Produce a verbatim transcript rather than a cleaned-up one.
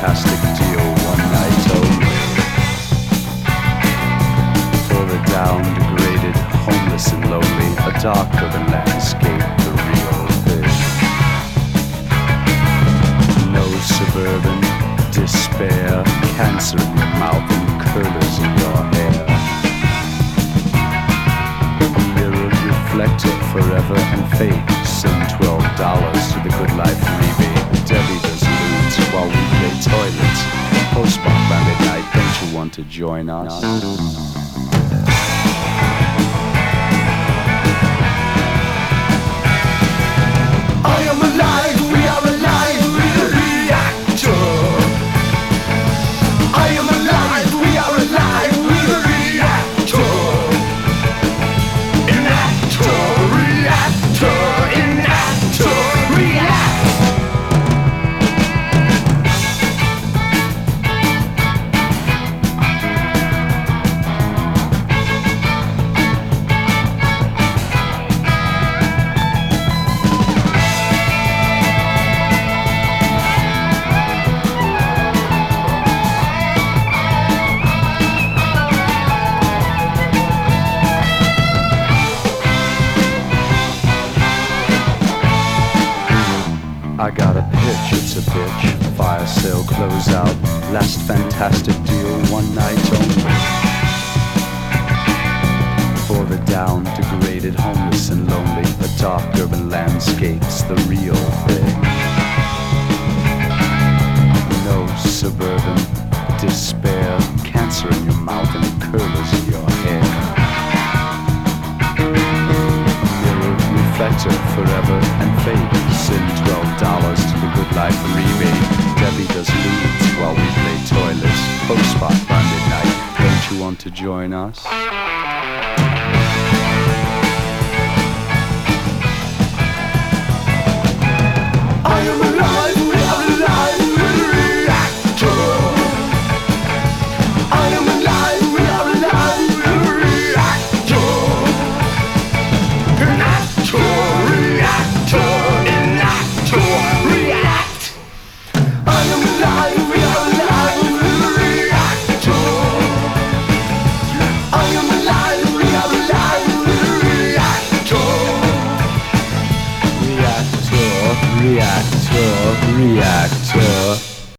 fantastic deal, one night only. For the down, degraded, homeless and lonely, a dark urban landscape, the real thing. No suburban despair, cancer in your mouth and curlers in your hair. Mirror reflector forever and fake. Send twelve dollars to the Good Life rebate. Debbie does lewds while we play toilets. Post-bop around at night, don't you want to join us? I am alive, we are alive, we're a reactor. I am alive, we are alive, we're a reactor. Enactor, reactor, enactor, react. I got a pitch, it's a bitch. Fire sale close out. Last fantastic deal, one night only. For the down, degraded, homeless and lonely, a dark urban landscape's the real thing. No suburban despair, cancer in your mouth and curlers in your hair. Mirror reflector forever and fade. Send twelve dollars to the Good Life rebate. Debbie does lewds while we play toilets. Post-spot around midnight. Don't you want to join us? I am alive, we are alive, we're a reactor. I am alive, we are alive, we're a reactor. Enactor, reactor, enactor, react. I am alive, we are alive, we're a reactor. I am alive, we are alive, we're a reactor. Reactor, reactor, reactor.